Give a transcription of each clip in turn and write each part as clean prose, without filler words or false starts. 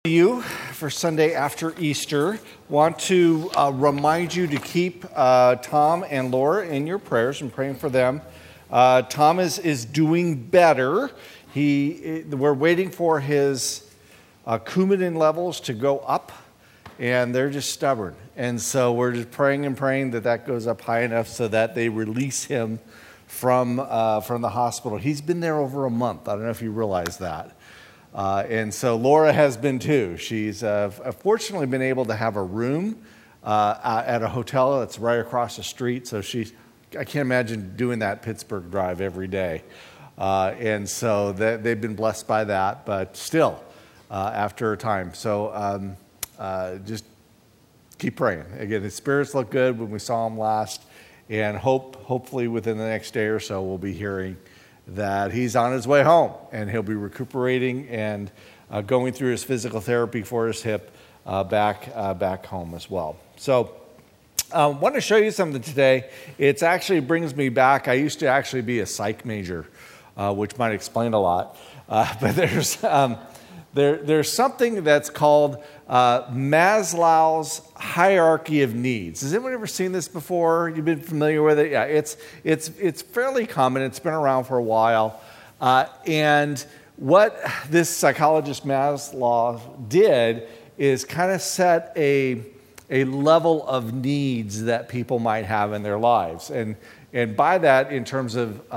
You for Sunday after Easter. Want to remind you to keep Tom and Laura in your prayers and praying for them. Tom is doing better. We're waiting for his Coumadin levels to go up, and they're just stubborn. And so we're just praying and praying that goes up high enough so that they release him from the hospital. He's been there over a month. I don't know if you realize that. And so Laura has been too. She's fortunately been able to have a room at a hotel that's right across the street. So I can't imagine doing that Pittsburgh drive every day. And so they've been blessed by that, but still, after a time. So just keep praying. Again, his spirits look good when we saw him last, and hopefully within the next day or so we'll be hearing that he's on his way home, and he'll be recuperating and going through his physical therapy for his hip back home as well. So I want to show you something today. It actually brings me back. I used to actually be a psych major, which might explain a lot. But there's something that's called Maslow's hierarchy of needs. Has anyone ever seen this before? You've been familiar with it? Yeah, it's fairly common. It's been around for a while. And what this psychologist Maslow did is kind of set a level of needs that people might have in their lives. And by that, in terms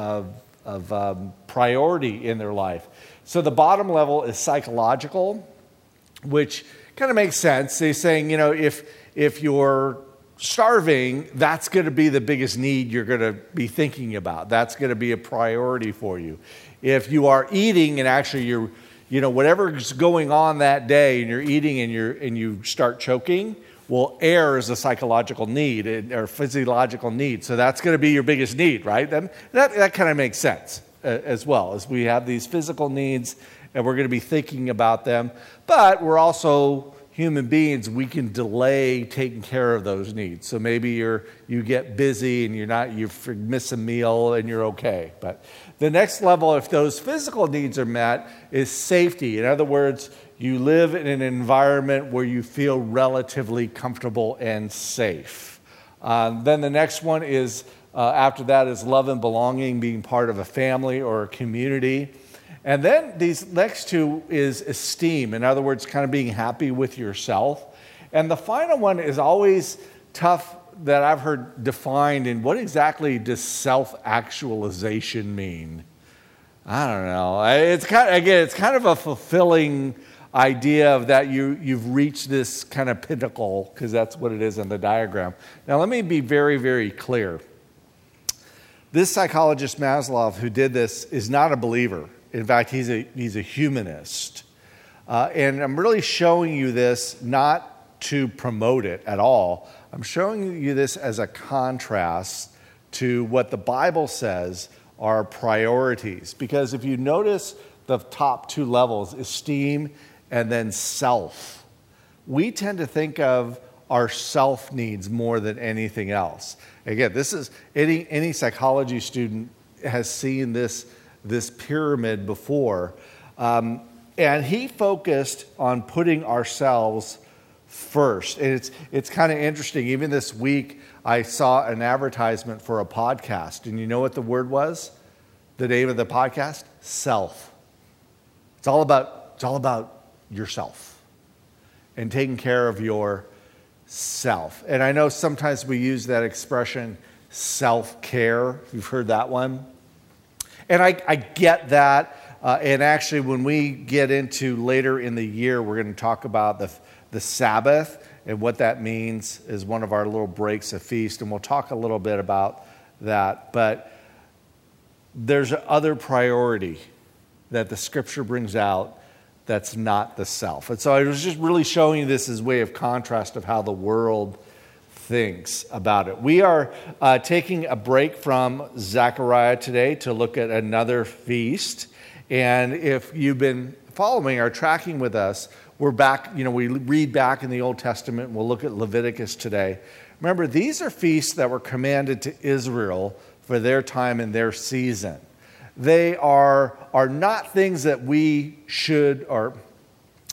of priority in their life. So the bottom level is psychological, which kind of makes sense. They're saying, if you're starving, that's going to be the biggest need you're going to be thinking about. That's going to be a priority for you. If you are eating and actually you're, whatever's going on that day and you're eating and you start choking, well, air is a psychological need or physiological need. So that's going to be your biggest need, right? That kind of makes sense as well, as we have these physical needs and we're going to be thinking about them. But we're also human beings. We can delay taking care of those needs. So maybe you get busy and you miss a meal and you're okay. But the next level, if those physical needs are met, is safety. In other words, you live in an environment where you feel relatively comfortable and safe. Then the next one is, after that, is love and belonging, being part of a family or a community. And then these next two is esteem. In other words, kind of being happy with yourself. And the final one is always tough that I've heard defined in what exactly does self-actualization mean? I don't know. It's kind of a fulfilling idea of that you've reached this kind of pinnacle, because that's what it is in the diagram. Now, let me be very, very clear. This psychologist Maslow, who did this, is not a believer. In fact, he's a humanist. And I'm really showing you this not to promote it at all. I'm showing you this as a contrast to what the Bible says are priorities. Because if you notice the top two levels, esteem and then self, we tend to think of our self needs more than anything else. Again, this is any psychology student has seen this pyramid before. And he focused on putting ourselves first. And it's kind of interesting. Even this week, I saw an advertisement for a podcast. And you know what the word was? The name of the podcast? Self. It's all about yourself and taking care of yourself. And I know sometimes we use that expression, self-care. You've heard that one. And I get that. And actually, when we get into later in the year, we're going to talk about the Sabbath and what that means as one of our little breaks of feast. And we'll talk a little bit about that. But there's other priority that the Scripture brings out that's not the self. And so I was just really showing you this as a way of contrast of how the world thinks about it. We are taking a break from Zechariah today to look at another feast. And if you've been following or tracking with us, we're back, we read back in the Old Testament. We'll look at Leviticus today. Remember, these are feasts that were commanded to Israel for their time and their season. They are not things that we should or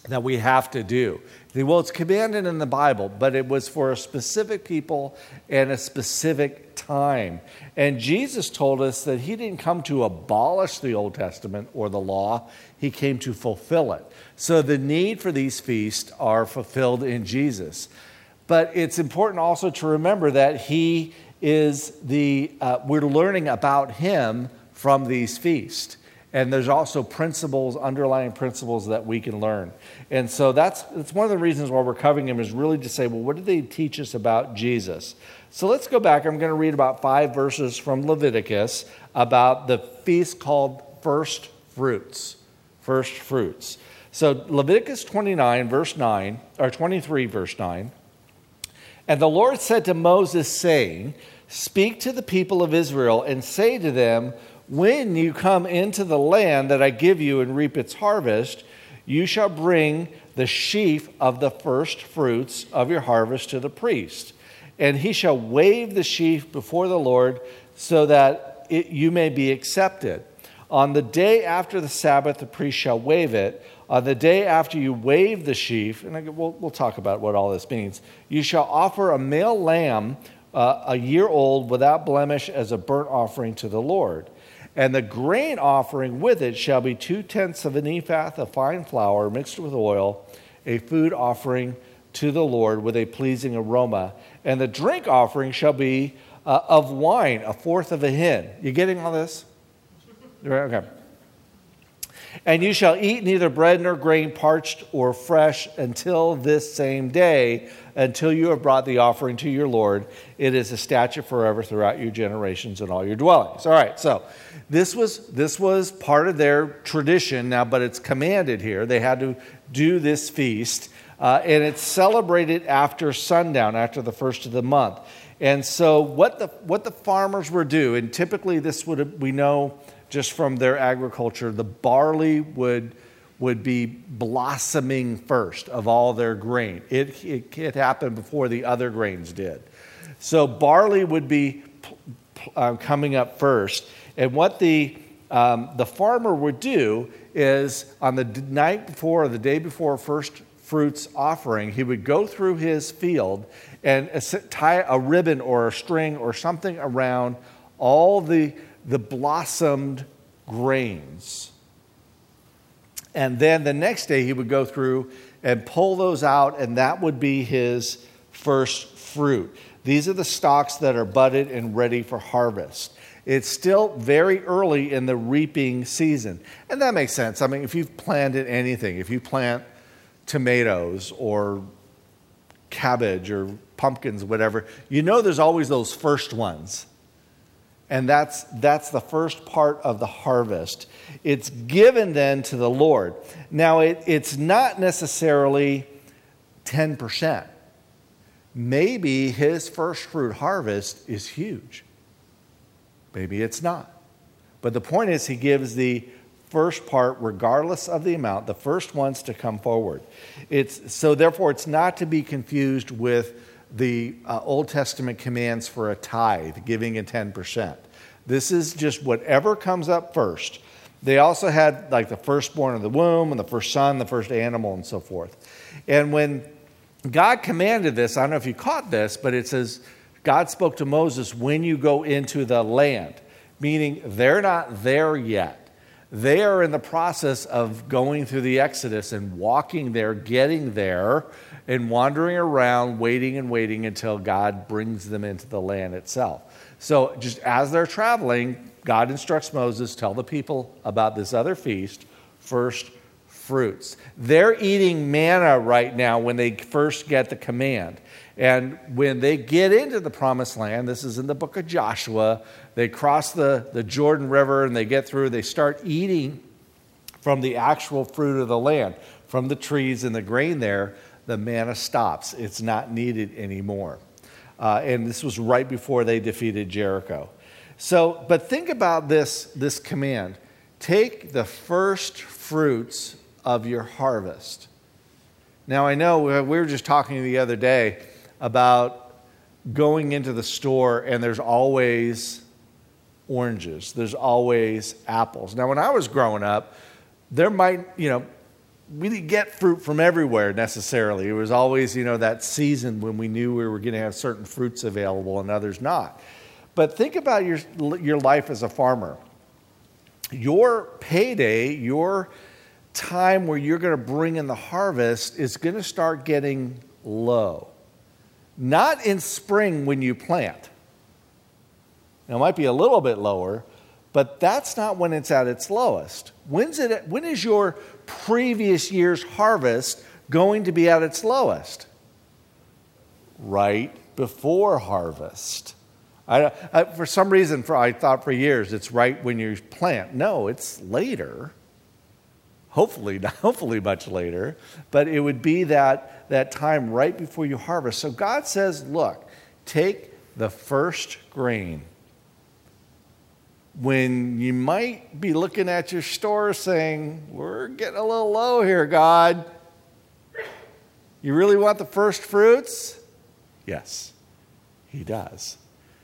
that we have to do. Well, it's commanded in the Bible, but it was for a specific people and a specific time. And Jesus told us that he didn't come to abolish the Old Testament or the law. He came to fulfill it. So the need for these feasts are fulfilled in Jesus. But it's important also to remember that he is we're learning about him from these feasts. And there's also underlying principles that we can learn. And so that's one of the reasons why we're covering him, is really to say, well, what did they teach us about Jesus? So let's go back. I'm going to read about 5 verses from Leviticus about the feast called first fruits. First fruits. So Leviticus 29, verse 9, or 23, verse 9. And the Lord said to Moses, saying, speak to the people of Israel and say to them, when you come into the land that I give you and reap its harvest, you shall bring the sheaf of the first fruits of your harvest to the priest. And he shall wave the sheaf before the Lord so that you may be accepted. On the day after the Sabbath, the priest shall wave it. On the day after you wave the sheaf, and we'll talk about what all this means, you shall offer a male lamb a year old without blemish as a burnt offering to the Lord. And the grain offering with it shall be 2/10 of an ephah of fine flour mixed with oil, a food offering to the Lord with a pleasing aroma. And the drink offering shall be of wine, 1/4 of a hin. You getting all this? Okay. And you shall eat neither bread nor grain parched or fresh until this same day, until you have brought the offering to your Lord. It is a statute forever throughout your generations and all your dwellings. All right, so this was part of their tradition now, but it's commanded here. They had to do this feast, and it's celebrated after sundown, after the first of the month. And so what the farmers were doing, and typically this we know just from their agriculture, the barley would be blossoming first of all their grain. It happened before the other grains did. So barley would be coming up first. And what the farmer would do is on the night before or the day before first fruits offering, he would go through his field and tie a ribbon or a string or something around all the blossomed grains. And then the next day he would go through and pull those out, and that would be his first fruit. These are the stalks that are budded and ready for harvest. It's still very early in the reaping season. And that makes sense. I mean, if you've planted anything, if you plant tomatoes or cabbage or pumpkins, whatever, you know there's always those first ones. And that's the first part of the harvest. It's given then to the Lord. Now, it's not necessarily 10%. Maybe his first fruit harvest is huge. Maybe it's not. But the point is, he gives the first part, regardless of the amount, the first ones to come forward. Therefore, it's not to be confused with the Old Testament commands for a tithe, giving a 10%. This is just whatever comes up first. They also had like the firstborn of the womb and the first son, the first animal, and so forth. And when God commanded this, I don't know if you caught this, but it says, God spoke to Moses, when you go into the land, meaning they're not there yet. They are in the process of going through the Exodus and walking there, getting there, and wandering around, waiting until God brings them into the land itself. So just as they're traveling, God instructs Moses, tell the people about this other feast, first fruits. They're eating manna right now when they first get the command. And when they get into the promised land, this is in the book of Joshua, they cross the Jordan River and they get through, they start eating from the actual fruit of the land, from the trees and the grain there. The manna stops. It's not needed anymore. And this was right before they defeated Jericho. So, but think about this command. Take the first fruits of your harvest. Now, I know we were just talking the other day about going into the store and there's always oranges. There's always apples. Now, when I was growing up, there might, we didn't get fruit from everywhere necessarily. It was always, that season when we knew we were going to have certain fruits available and others not. But think about your life as a farmer. Your payday, your time where you're going to bring in the harvest is going to start getting low. Not in spring when you plant. Now, it might be a little bit lower, but that's not when it's at its lowest. When is your previous year's harvest going to be at its lowest? Right before harvest. For some reason, I thought for years it's right when you plant. No, it's later. Hopefully much later. But it would be that time right before you harvest. So God says, look, take the first grain. When you might be looking at your store saying, we're getting a little low here, God. You really want the first fruits? Yes, he does.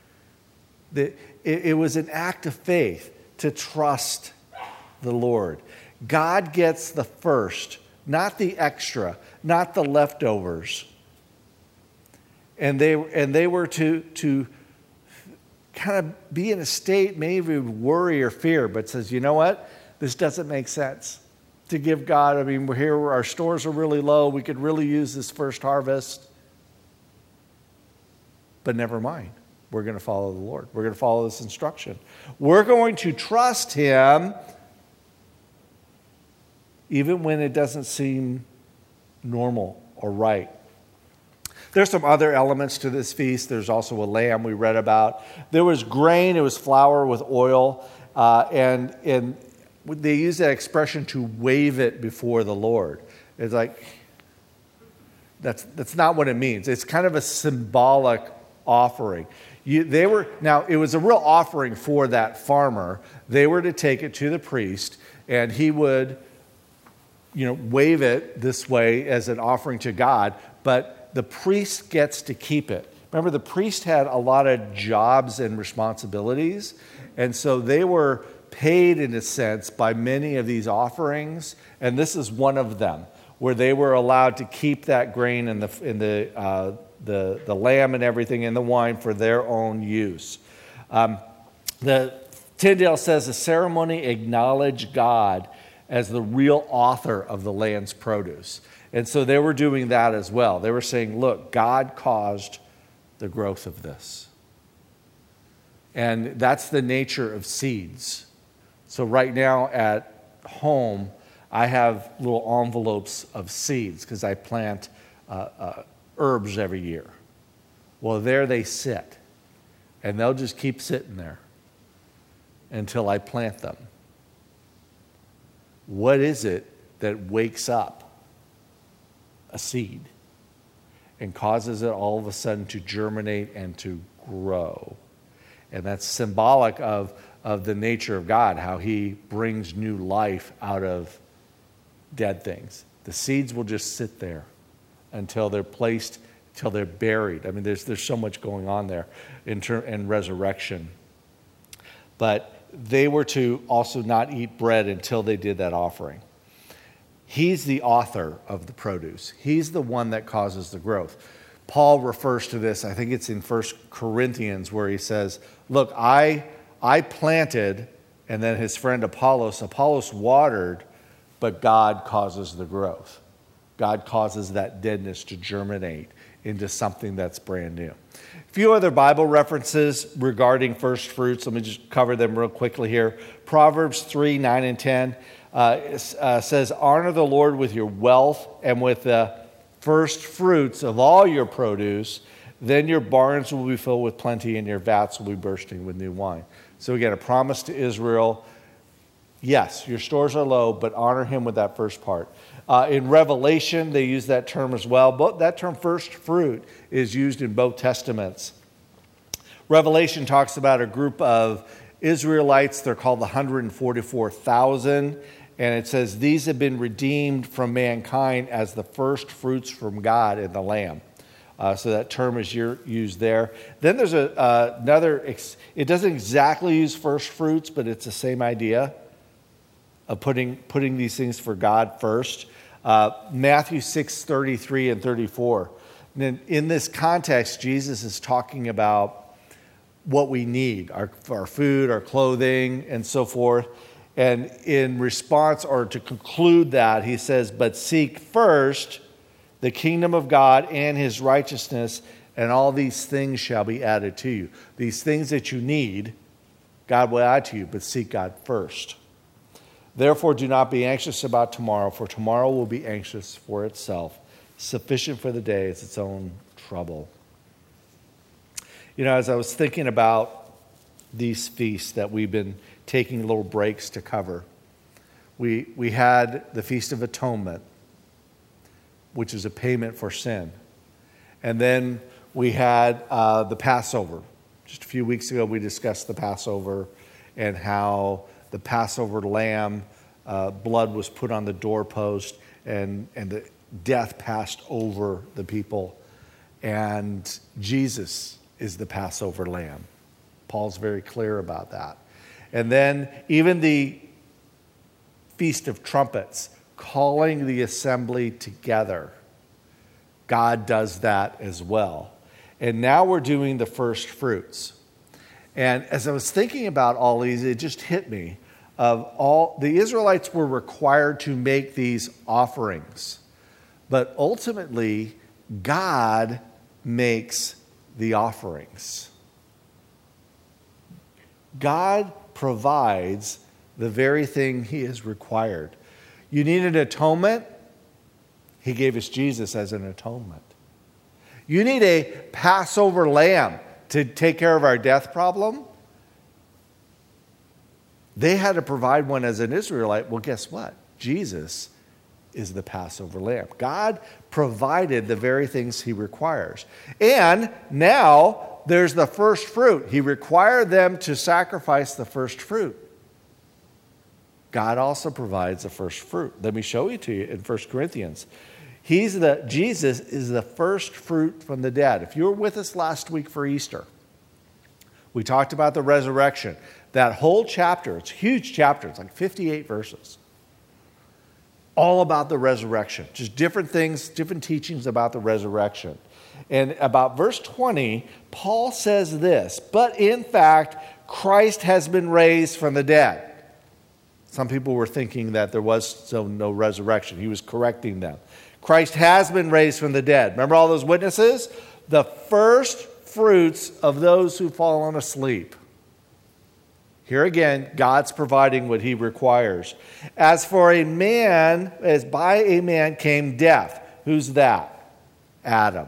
It was an act of faith to trust the Lord. God gets the first, not the extra, not the leftovers. And they were to kind of be in a state maybe of worry or fear, but says, you know what? This doesn't make sense to give God. I mean, we're here, our stores are really low. We could really use this first harvest. But never mind. We're going to follow the Lord. We're going to follow this instruction. We're going to trust him even when it doesn't seem normal or right. There's some other elements to this feast. There's also a lamb we read about. There was grain. It was flour with oil. And they use that expression to wave it before the Lord. It's like, that's not what it means. It's kind of a symbolic offering. Now, it was a real offering for that farmer. They were to take it to the priest, and he would, wave it this way as an offering to God, but the priest gets to keep it. Remember, the priest had a lot of jobs and responsibilities, and so they were paid, in a sense, by many of these offerings, and this is one of them, where they were allowed to keep that grain and the lamb and everything in the wine for their own use. The Tyndale says the ceremony acknowledged God as the real author of the land's produce. And so they were doing that as well. They were saying, look, God caused the growth of this. And that's the nature of seeds. So right now at home, I have little envelopes of seeds because I plant herbs every year. Well, there they sit. And they'll just keep sitting there until I plant them. What is it that wakes up a seed and causes it all of a sudden to germinate and to grow? And that's symbolic of the nature of God, how he brings new life out of dead things. The seeds will just sit there until they're placed, until they're buried. I mean, there's so much going on there in resurrection. But they were to also not eat bread until they did that offering. He's the author of the produce. He's the one that causes the growth. Paul refers to this, I think it's in 1 Corinthians, where he says, look, I planted, and then his friend Apollos watered, but God causes the growth. God causes that deadness to germinate into something that's brand new. A few other Bible references regarding first fruits. Let me just cover them real quickly here. Proverbs 3, 9, and 10 says, honor the Lord with your wealth and with the first fruits of all your produce. Then your barns will be filled with plenty and your vats will be bursting with new wine. So again, a promise to Israel. Yes, your stores are low, but honor him with that first part. In Revelation, they use that term as well. But that term first fruit is used in both Testaments. Revelation talks about a group of Israelites. They're called the 144,000. And it says, these have been redeemed from mankind as the first fruits from God and the Lamb. So that term is used there. Then there's another, it doesn't exactly use first fruits, but it's the same idea of putting these things for God first. Matthew 6:33 and 34. And in this context, Jesus is talking about what we need, our food, our clothing, and so forth. And in response, or to conclude that, he says, but seek first the kingdom of God and his righteousness, and all these things shall be added to you. These things that you need, God will add to you, but seek God first. Therefore, do not be anxious about tomorrow, for tomorrow will be anxious for itself. Sufficient for the day is its own trouble. You know, as I was thinking about these feasts that we've been taking little breaks to cover, we had the Feast of Atonement, which is a payment for sin. And then we had the Passover. Just a few weeks ago, we discussed the Passover and how the Passover lamb blood was put on the doorpost and the death passed over the people. And Jesus is the Passover lamb. Paul's very clear about that. And then even the Feast of Trumpets, calling the assembly together. God does that as well. And now we're doing the first fruits. And as I was thinking about all these, it just hit me of all the Israelites were required to make these offerings. But ultimately, God makes the offerings. God provides the very thing he has required. You need an atonement? He gave us Jesus as an atonement. You need a Passover lamb to take care of our death problem? They had to provide one as an Israelite. Well, guess what? Jesus is the Passover lamb. God provided the very things he requires. And now there's the first fruit. He required them to sacrifice the first fruit. God also provides the first fruit. Let me show it to you in 1 Corinthians. Jesus is the first fruit from the dead. If you were with us last week for Easter, we talked about the resurrection. That whole chapter, it's a huge chapter, it's like 58 verses. All about the resurrection. Just different things, different teachings about the resurrection. And about verse 20, Paul says this, but in fact, Christ has been raised from the dead. Some people were thinking that there was no resurrection. He was correcting them. Christ has been raised from the dead. Remember all those witnesses? The first fruits of those who've fallen asleep. Here again, God's providing what he requires. As by a man came death. Who's that? Adam.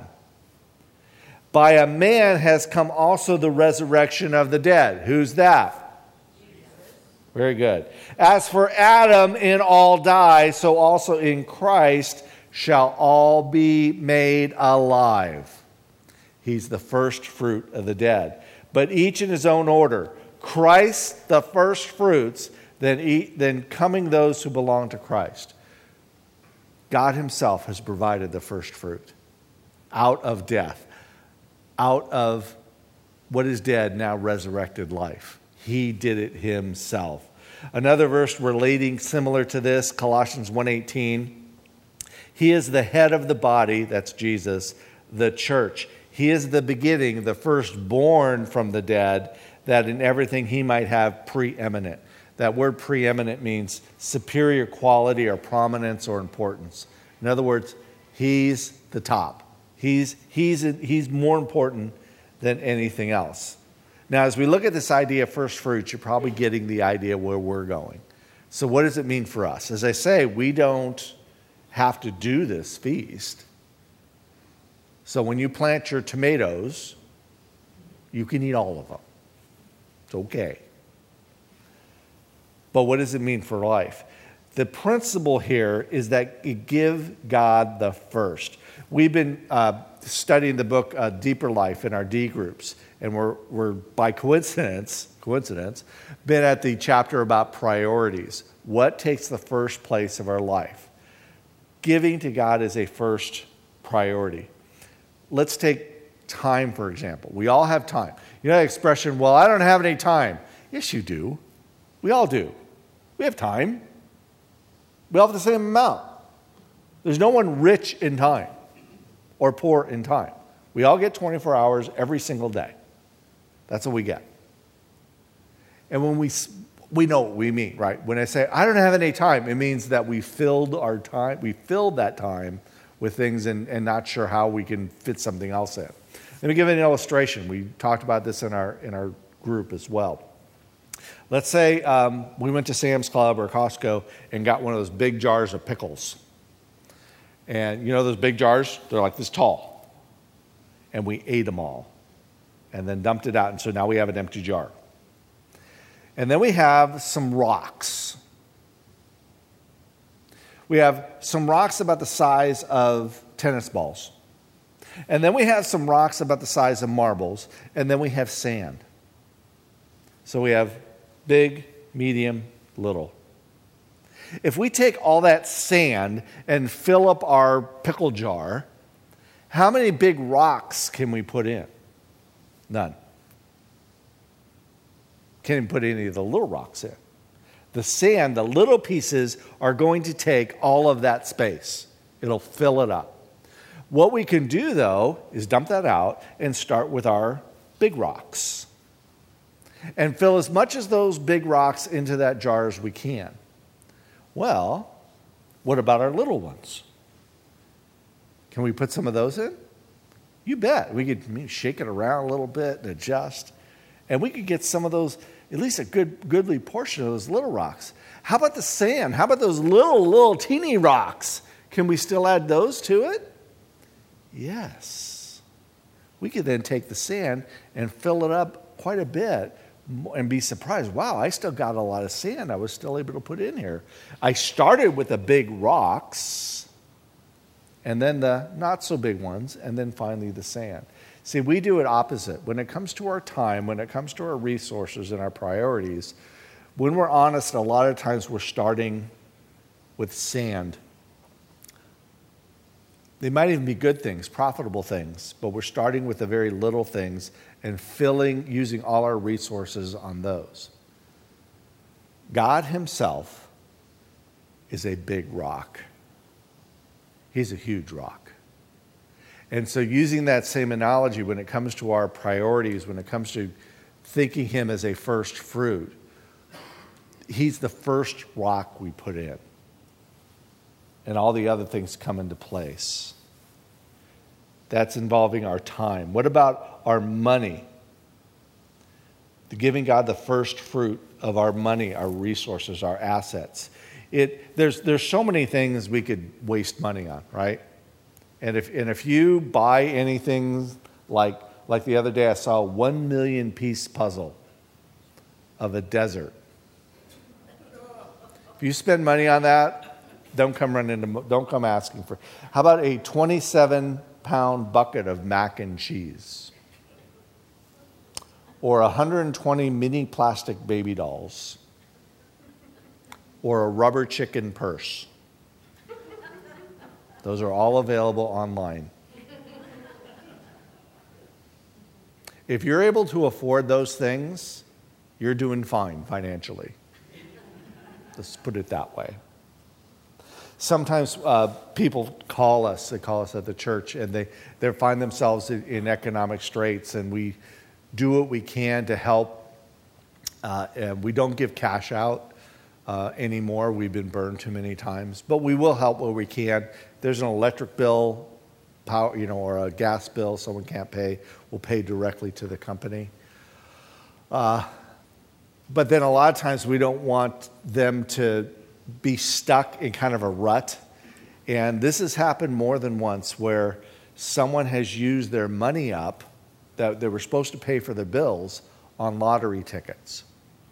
By a man has come also the resurrection of the dead. Who's that? Very good. As for Adam, in all die, so also in Christ shall all be made alive. He's the first fruit of the dead. But each in his own order. Christ, the first fruits, then coming those who belong to Christ. God himself has provided the first fruit out of death, out of what is dead, now resurrected life. He did it himself. Another verse relating similar to this, Colossians 1:18. He is the head of the body, that's Jesus, the church. He is the beginning, the firstborn from the dead, that in everything he might have preeminent. That word preeminent means superior quality or prominence or importance. In other words, he's the top. He's more important than anything else. Now, as we look at this idea of first fruits, you're probably getting the idea where we're going. So what does it mean for us? As I say, we don't have to do this feast. So when you plant your tomatoes, you can eat all of them. It's okay. But what does it mean for life? The principle here is that you give God the first. We've been studying the book Deeper Life in our D groups, and we're by coincidence, been at the chapter about priorities. What takes the first place of our life? Giving to God is a first priority. Let's take time, for example. We all have time. You know the expression, well, I don't have any time. Yes, you do. We all do. We have time. We all have the same amount. There's no one rich in time or poor in time. We all get 24 hours every single day. That's what we get. And when we know what we mean, right? When I say, I don't have any time, it means that we filled that time with things and not sure how we can fit something else in. Let me give you an illustration. We talked about this in our group as well. Let's say we went to Sam's Club or Costco and got one of those big jars of pickles. And you know those big jars? They're like this tall. And we ate them all and then dumped it out. And so now we have an empty jar. And then we have some rocks. We have some rocks about the size of tennis balls. And then we have some rocks about the size of marbles. And then we have sand. So we have big, medium, little. If we take all that sand and fill up our pickle jar, how many big rocks can we put in? None. Can't even put any of the little rocks in. The sand, the little pieces, are going to take all of that space. It'll fill it up. What we can do, though, is dump that out and start with our big rocks. And fill as much of those big rocks into that jar as we can. Well, what about our little ones? Can we put some of those in? You bet. We could shake it around a little bit and adjust. And we could get some of those, at least a goodly portion of those little rocks. How about the sand? How about those little teeny rocks? Can we still add those to it? Yes. We could then take the sand and fill it up quite a bit and be surprised. Wow, I still got a lot of sand I was still able to put in here. I started with the big rocks, and then the not so big ones, and then finally the sand. See, we do it opposite. When it comes to our time, when it comes to our resources and our priorities, when we're honest, a lot of times we're starting with sand. They might even be good things, profitable things, but we're starting with the very little things and using all our resources on those. God himself is a big rock. He's a huge rock. And so using that same analogy when it comes to our priorities, when it comes to thinking him as a first fruit, he's the first rock we put in. And all the other things come into place. That's involving our time. What about our money? Giving God the first fruit of our money, our resources, our assets. There's so many things we could waste money on, right? And if you buy anything like the other day, I saw a 1 million piece puzzle of a desert. If you spend money on that, don't come asking for. How about a 27-pound bucket of mac and cheese? Or 120 mini plastic baby dolls? Or a rubber chicken purse? Those are all available online. If you're able to afford those things, you're doing fine financially. Let's put it that way. Sometimes people call us at the church, and they find themselves in economic straits, and we do what we can to help. And we don't give cash out anymore. We've been burned too many times, but we will help where we can. There's an electric bill, or a gas bill someone can't pay, we'll pay directly to the company. But then a lot of times we don't want them to be stuck in kind of a rut. And this has happened more than once where someone has used their money up that they were supposed to pay for their bills on lottery tickets.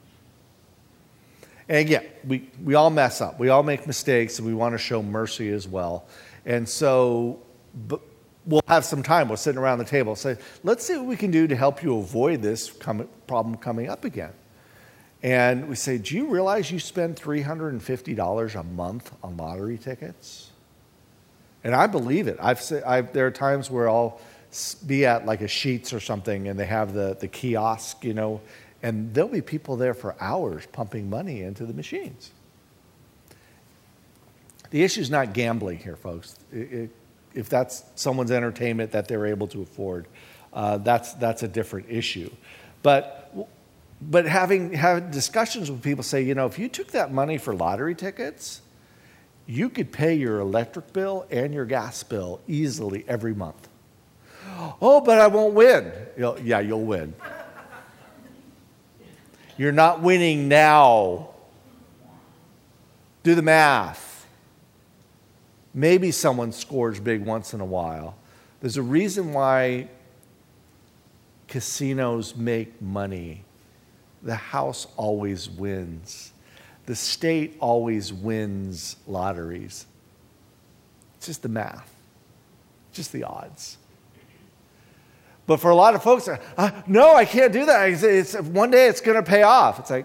And again, we all mess up. We all make mistakes, and we want to show mercy as well. And so we'll have some time. We'll sit around the table and say, let's see what we can do to help you avoid this problem coming up again. And we say, do you realize you spend $350 a month on lottery tickets? And I believe it. There are times where I'll be at like a Sheetz or something, and they have the kiosk, and there'll be people there for hours pumping money into the machines. The issue is not gambling here, folks. If that's someone's entertainment that they're able to afford, that's a different issue. But having discussions with people say, if you took that money for lottery tickets, you could pay your electric bill and your gas bill easily every month. Oh, but I won't win. Yeah, you'll win. You're not winning now. Do the math. Maybe someone scores big once in a while. There's a reason why casinos make money. The house always wins. The state always wins lotteries. It's just the math. Just the odds. But for a lot of folks, no, I can't do that. One day it's going to pay off. It's like,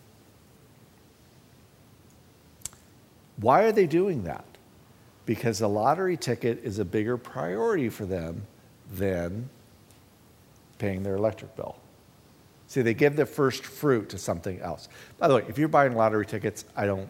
why are they doing that? Because the lottery ticket is a bigger priority for them than paying their electric bill. See, they give the first fruit to something else. By the way, if you're buying lottery tickets, I'm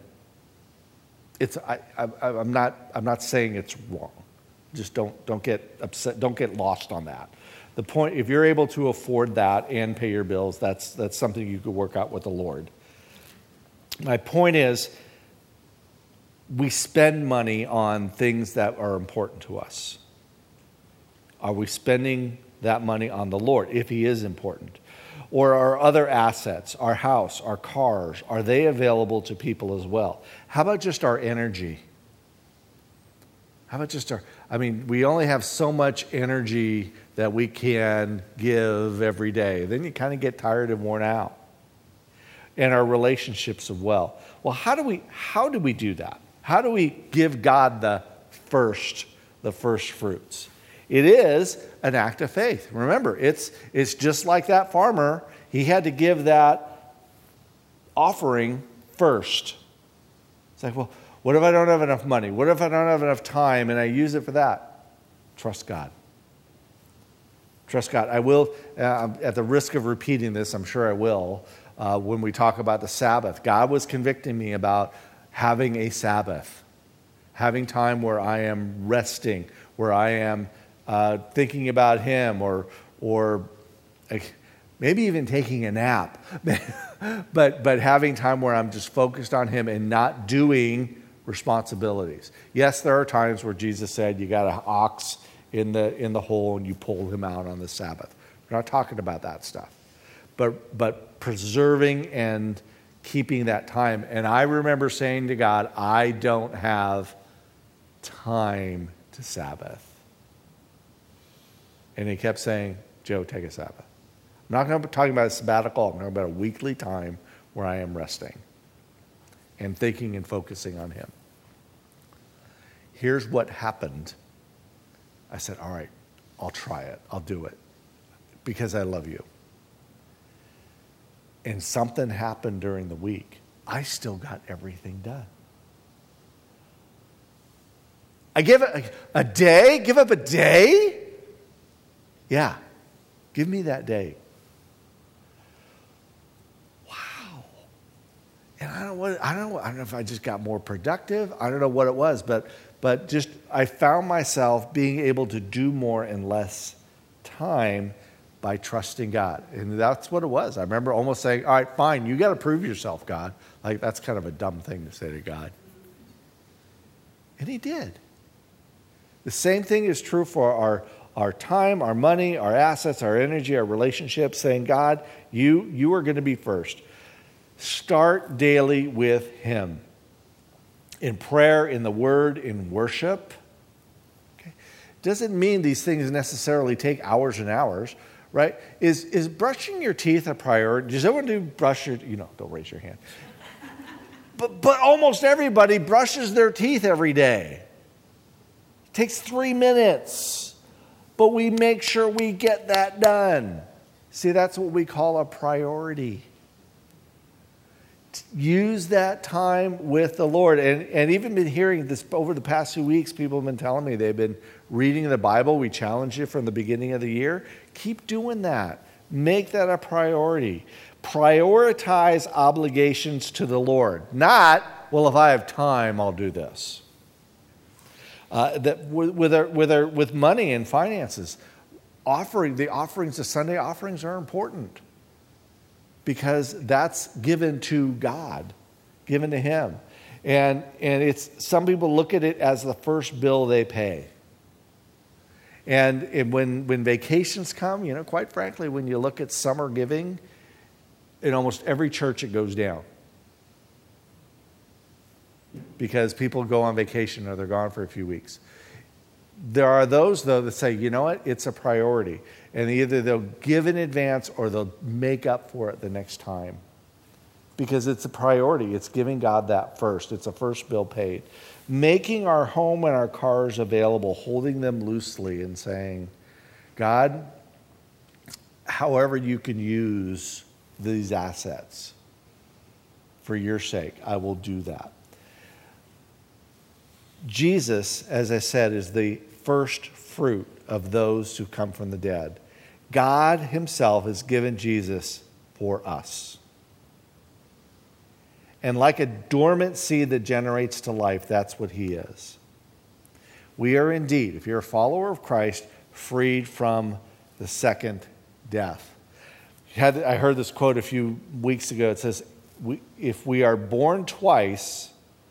not saying it's wrong. Just don't get upset. Don't get lost on that. The point, if you're able to afford that and pay your bills, that's something you could work out with the Lord. My point is, we spend money on things that are important to us. Are we spending that money on the Lord, if He is important? Or our other assets, our house, our cars, are they available to people as well? How about just our energy? How about just we only have so much energy that we can give every day. Then you kind of get tired and worn out. And our relationships as well. Well, how do we do that? How do we give God the first fruits? It is an act of faith. Remember, it's just like that farmer. He had to give that offering first. It's like, well, what if I don't have enough money? What if I don't have enough time and I use it for that? Trust God. Trust God. I will, at the risk of repeating this, I'm sure I will, when we talk about the Sabbath. God was convicting me about having a Sabbath, having time where I am resting, where I am thinking about Him, or maybe even taking a nap, but having time where I'm just focused on Him and not doing responsibilities. Yes, there are times where Jesus said you got an ox in the hole and you pull him out on the Sabbath. We're not talking about that stuff, but preserving and keeping that time. And I remember saying to God, I don't have time to Sabbath. And He kept saying, Joe, take a Sabbath. I'm not going to be talking about a sabbatical. I'm talking about a weekly time where I am resting and thinking and focusing on Him. Here's what happened. I said, all right, I'll try it. I'll do it because I love you. And something happened during the week. I still got everything done. I give it a day? Give up a day? Yeah. Give me that day. Wow. And I don't know if I just got more productive. I don't know what it was, but just I found myself being able to do more in less time by trusting God. And that's what it was. I remember almost saying, all right, fine, you got to prove yourself, God. Like, that's kind of a dumb thing to say to God. And He did. The same thing is true for our time, our money, our assets, our energy, our relationships, saying, God, you are going to be first. Start daily with Him. In prayer, in the Word, in worship. Okay? Doesn't mean these things necessarily take hours and hours, right? Is brushing your teeth a priority? Does everyone do brush your, don't raise your hand. But almost everybody brushes their teeth every day. It takes 3 minutes. But we make sure we get that done. See, that's what we call a priority. Use that time with the Lord. And even been hearing this over the past few weeks, people have been telling me they've been reading the Bible. We challenged you from the beginning of the year. Keep doing that. Make that a priority. Prioritize obligations to the Lord. Not, well, if I have time, I'll do this. with money and finances. The offerings, the Sunday offerings are important because that's given to God, given to Him. And some people look at it as the first bill they pay. And when vacations come, quite frankly, when you look at summer giving, in almost every church it goes down. Because people go on vacation or they're gone for a few weeks. There are those, though, that say, you know what, it's a priority. And either they'll give in advance or they'll make up for it the next time. Because it's a priority. It's giving God that first. It's a first bill paid. Making our home and our cars available, holding them loosely and saying, God, however you can use these assets for your sake, I will do that. Jesus, as I said, is the first fruit of those who come from the dead. God Himself has given Jesus for us. And like a dormant seed that generates to life, that's what He is. We are indeed, if you're a follower of Christ, freed from the second death. I heard this quote a few weeks ago. It says, if we are born twice,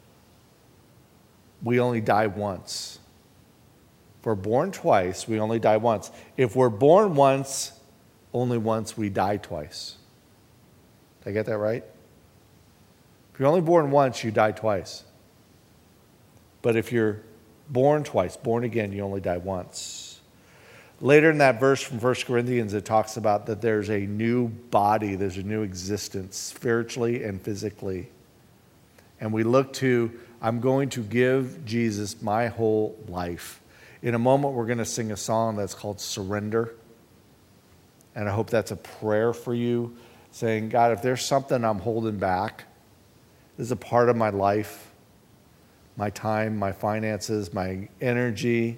we only die once. If we're born twice, we only die once. If we're born once, only once, we die twice. Did I get that right? If you're only born once, you die twice. But if you're born twice, born again, you only die once. Later in that verse from 1 Corinthians, it talks about that there's a new body, there's a new existence, spiritually and physically. And we look to, I'm going to give Jesus my whole life. In a moment, we're going to sing a song that's called Surrender. And I hope that's a prayer for you, saying, God, if there's something I'm holding back, this is a part of my life, my time, my finances, my energy.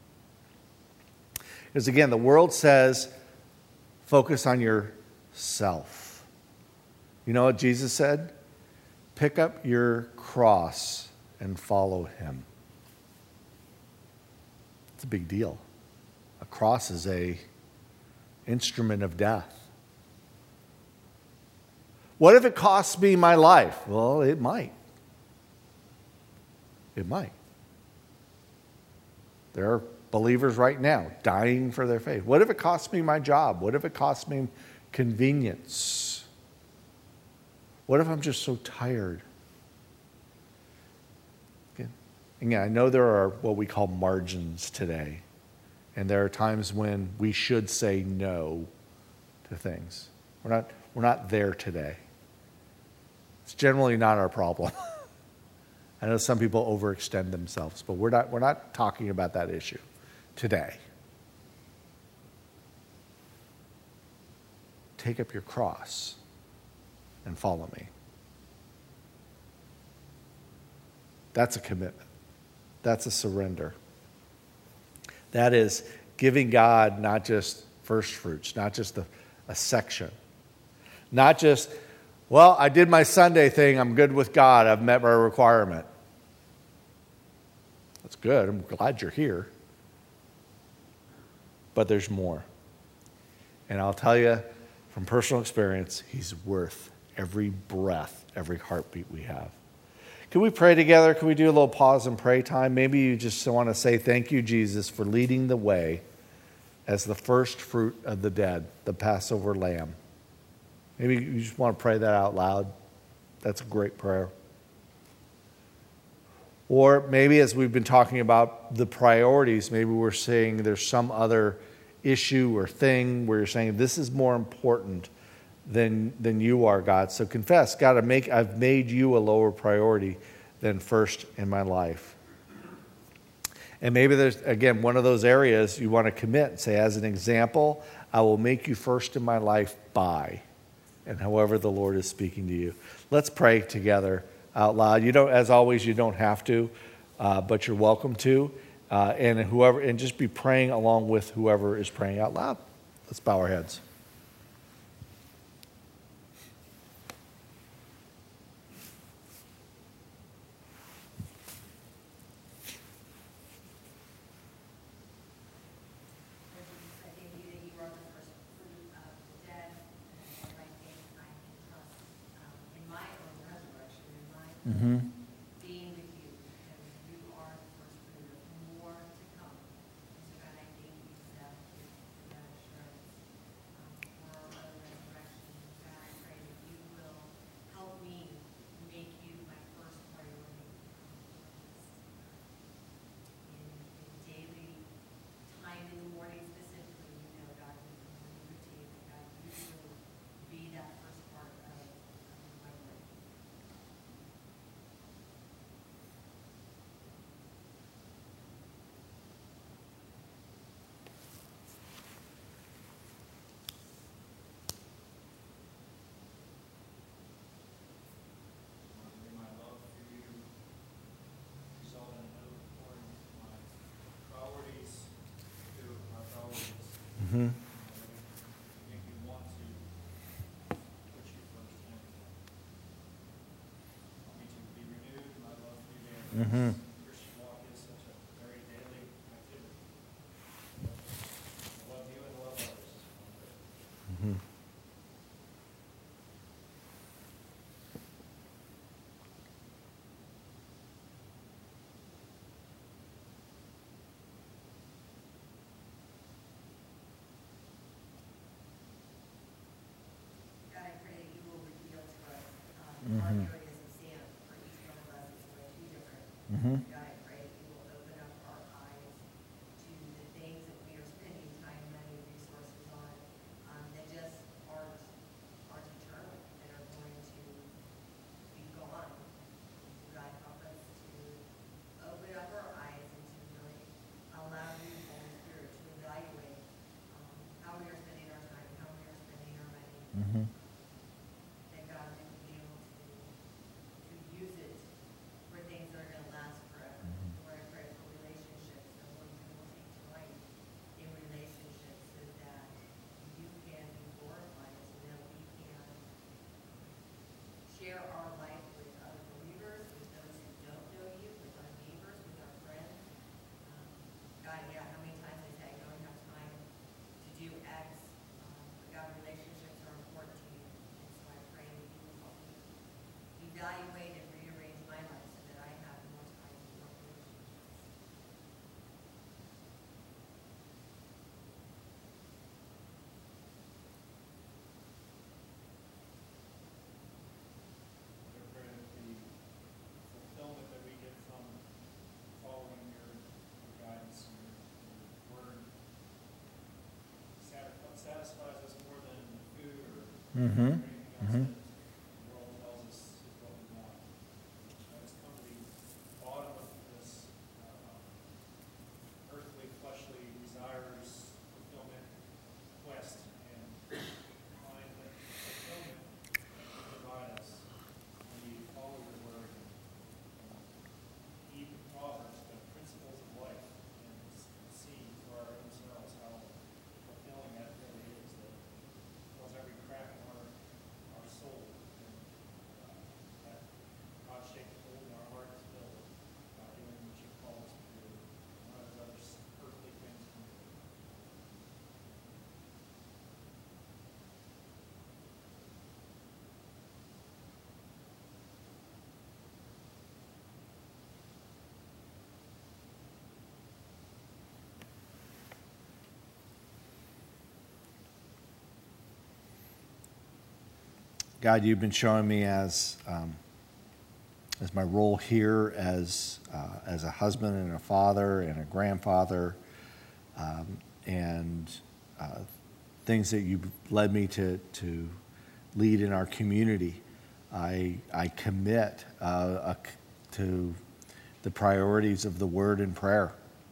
Because again, the world says, focus on yourself. You know what Jesus said? Pick up your cross and follow Him. It's a big deal. A cross is an instrument of death. What if it costs me my life? Well, it might. It might. There are believers right now dying for their faith. What if it costs me my job? What if it costs me convenience? What if I'm just so tired? Again, I know there are what we call margins today. And there are times when we should say no to things. We're not there today. It's generally not our problem. I know some people overextend themselves, but we're not talking about that issue today. Take up your cross and follow me. That's a commitment. That's a surrender. That is giving God not just first fruits, not just a section. Not just, well, I did my Sunday thing, I'm good with God, I've met my requirement. That's good, I'm glad you're here. But there's more. And I'll tell you from personal experience, He's worth every breath, every heartbeat we have. Can we pray together? Can we do a little pause and pray time? Maybe you just want to say thank you, Jesus, for leading the way as the first fruit of the dead, the Passover lamb. Maybe you just want to pray that out loud. That's a great prayer. Or maybe as we've been talking about the priorities, maybe we're saying there's some other issue or thing where you're saying this is more important than you are, God. So confess, God, I've made you a lower priority than first in my life. And maybe there's, again, one of those areas you want to commit. Say, as an example, I will make you first in my life by, and however the Lord is speaking to you. Let's pray together out loud. You don't, as always, you don't have to, but you're welcome to. And just be praying along with whoever is praying out loud. Let's bow our heads. Mm-hmm. being with you, because you are the first fruit of more to come. And so God, I thank you for that gift, for that assurance, for the resurrection. God, I pray that you will help me make you my first priority in daily time in the morning specifically. You know, God, in the morning routine, God, you will be that first part of my life. May my love for you result in an outpouring of my priorities to our priorities. Mm-hmm. Make you want to put you first and everything. Help me to be renewed in my love for you daily. Mm-hmm. Christian walk is such a very daily activity. I love you and love others. Mm-hmm. God, I pray that you will reveal to us our Mm-hmm. areas of sin. For each one of us is going to be different. Mm-hmm. God, I pray that you will open up our eyes to the things that we are spending time, money, resources on that just aren't eternal, that are going to be gone. God, help us to open up our eyes and to really allow you, Holy Spirit, to evaluate how we are spending our time, how we are spending our money. Mm-hmm. That God we will be able to use it for things that are going to last forever. Lord, I pray for relationships, that Lord, we will take delight in relationships so that you can be glorified, so that we can share our life with other believers, with those who don't know you, with our neighbors, with our friends. God, yeah, how many times I say I don't have time to do X, but God, relationships are important to you. And so I pray that you will help me evaluate and rearrange my life so that I have more time for relationships. I pray that the fulfillment that we get from following your guidance and your word satisfies us more than food or Mm-hmm. anything else Mm-hmm. that the world tells us is what we want. Let us come to the bottom of this earthly, fleshly desires, fulfillment, quest, and find that fulfillment that you provide us when we follow your word and heed the proverbs, the principles of life, and see for our own selves how fulfilling that really is, that fills every crack in our soul, and that God-shaped hole in our heart is filled by doing what you call us to do, none of those other earthly things can do. God, you've been showing me as my role here as a husband and a father and a grandfather, and things that you've led me to lead in our community. I commit to the priorities of the Word and prayer.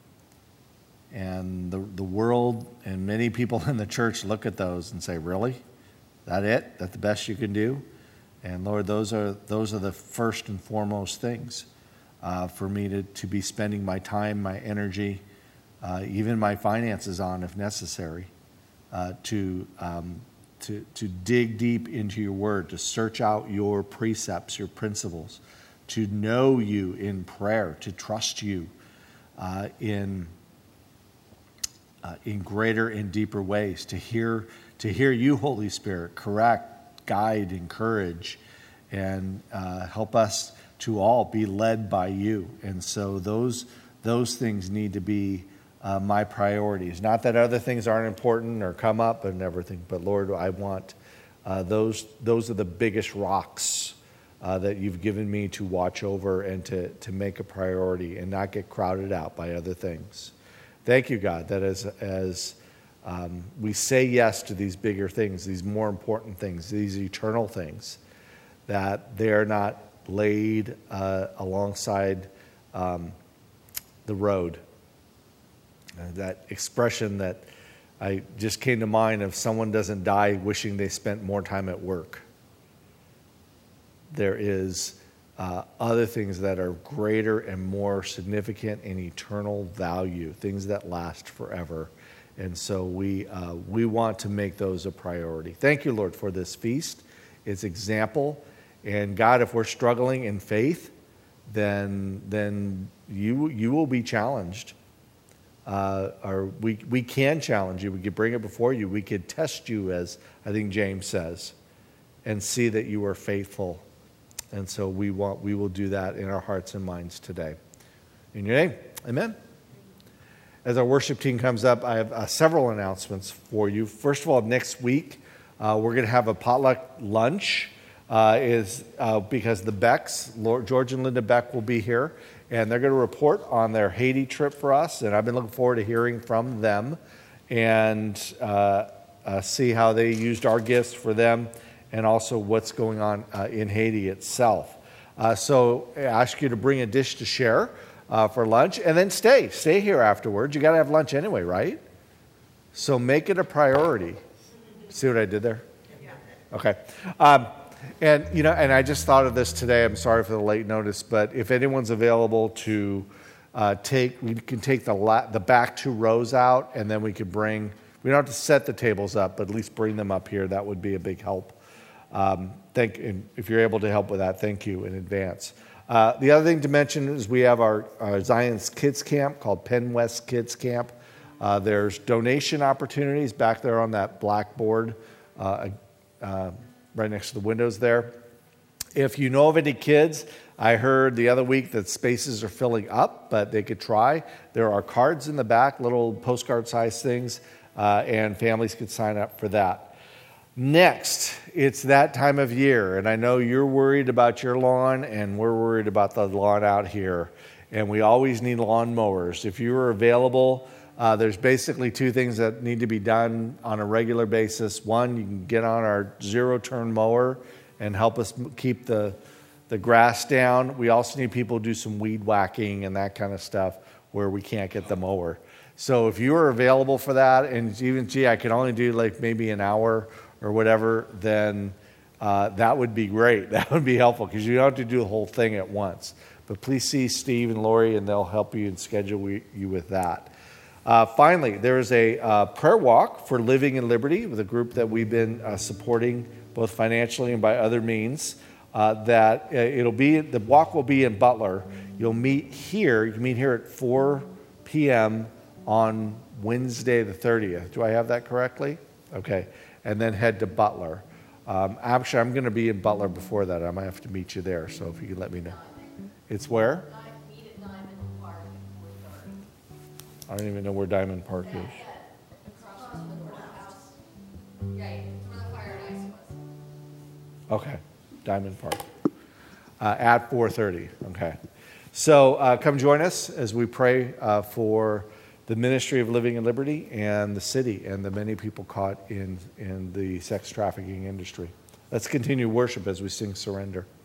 And the world and many people in the church look at those and say, "Really? That it? That the best you can do?" And Lord, those are the first and foremost things for me to be spending my time, my energy, even my finances on, if necessary, to dig deep into your Word, to search out your precepts, your principles, to know you in prayer, to trust you in greater and deeper ways, to hear you, Holy Spirit, correct, guide, encourage, and help us to all be led by you. And so those things need to be my priorities. Not that other things aren't important or come up and everything, but Lord, I want those are the biggest rocks that you've given me to watch over and to make a priority and not get crowded out by other things. Thank you, God, that as we say yes to these bigger things, these more important things, these eternal things, that they're not laid alongside the road. That expression that I just came to mind of someone doesn't die wishing they spent more time at work. There is other things that are greater and more significant and eternal value, things that last forever. And so we want to make those a priority. Thank you, Lord, for this feast, its example. And God, if we're struggling in faith, then you will be challenged. Or we can challenge you. We could bring it before you. We could test you, as I think James says, and see that you are faithful. And so we will do that in our hearts and minds today. In your name, amen. As our worship team comes up, I have several announcements for you. First of all, next week, we're going to have a potluck lunch. Because the Becks, George and Linda Beck, will be here, and they're going to report on their Haiti trip for us, and I've been looking forward to hearing from them and see how they used our gifts for them and also what's going on in Haiti itself. So I ask you to bring a dish to share for lunch, and then stay here afterwards. You got to have lunch anyway, right? So make it a priority. See what I did there? Yeah. Okay. And I just thought of this today. I'm sorry for the late notice, but if anyone's available to we can take the back two rows out, and then we could bring. We don't have to set the tables up, but at least bring them up here. That would be a big help. And if you're able to help with that, thank you in advance. The other thing to mention is we have our Zion's Kids Camp called Penn West Kids Camp. There's donation opportunities back there on that blackboard. Right next to the windows there. If you know of any kids, I heard the other week that spaces are filling up, but they could try. There are cards in the back, little postcard-sized things, and families could sign up for that. Next, it's that time of year, and I know you're worried about your lawn, and we're worried about the lawn out here, and we always need lawn mowers. If you are available, there's basically two things that need to be done on a regular basis. One, you can get on our zero-turn mower and help us keep the grass down. We also need people to do some weed whacking and that kind of stuff where we can't get the mower. So if you are available for that, and even, I can only do like maybe an hour or whatever, then that would be great. That would be helpful because you don't have to do the whole thing at once. But please see Steve and Lori, and they'll help you and schedule you with that. Finally, there is a prayer walk for Living in Liberty with a group that we've been supporting both financially and by other means. The walk will be in Butler. You'll meet here. You can meet here at 4 p.m. on Wednesday the 30th. Do I have that correctly? Okay. And then head to Butler. Actually, I'm going to be in Butler before that. I might have to meet you there. So if you can let me know. It's where? I don't even know where Diamond Park is. Across from the courthouse. Yeah, where the fire and ice was. Okay, Diamond Park. At 4:30, okay. So come join us as we pray for the ministry of Living in Liberty and the city and the many people caught in the sex trafficking industry. Let's continue worship as we sing Surrender.